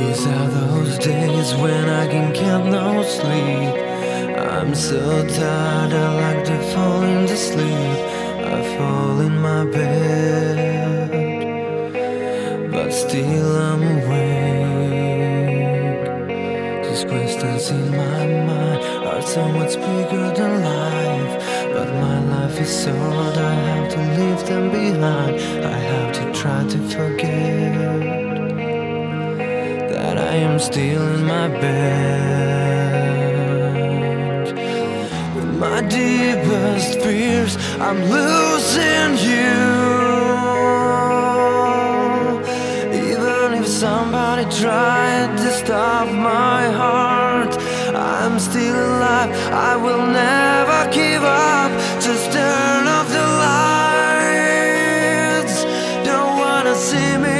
These are those days when I can get no sleep. I'm so tired, I like to fall into sleep. I fall in my bed, but still I'm awake. These questions in my mind are so much bigger than life, but my life is short, I have to leave them behind. I have to try to forget that I am still in my bed. With my deepest fears, I'm losing you. Even if somebody tried to stop my heart, I'm still alive, I will never give up. Just turn off the lights, don't wanna see me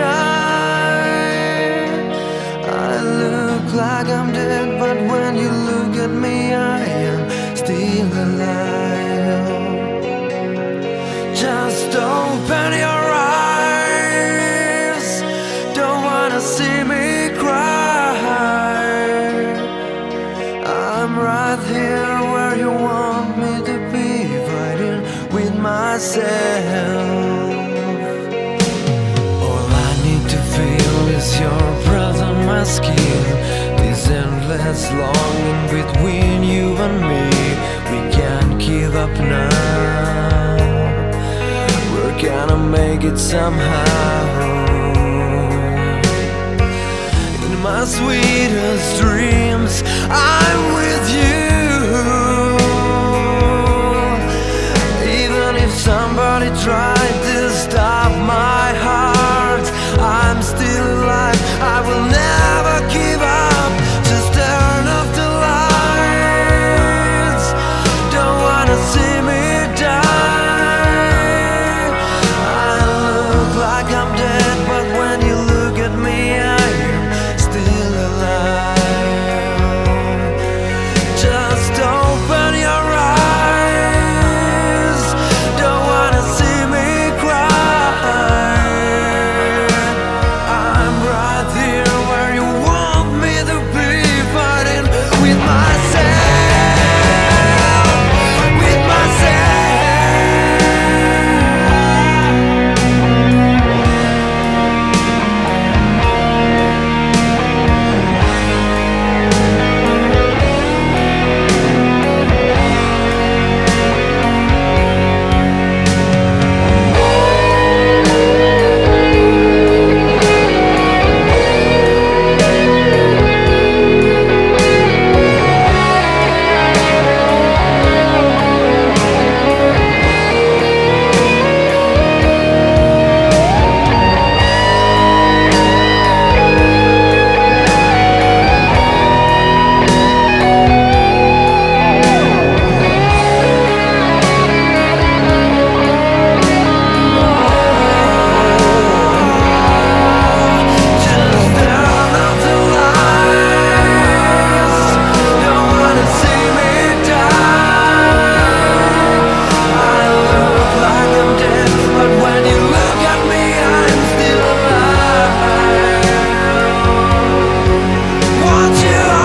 die. I look like I'm dead, but when you look at me, I am still alive. Just open your eyes, don't wanna see me cry. I'm right here where you want me to be, fighting with myself. All I need to feel is your breath on my skin, this endless longing between you and me. We can't give up now, we're gonna make it somehow. In my sweetest dreams,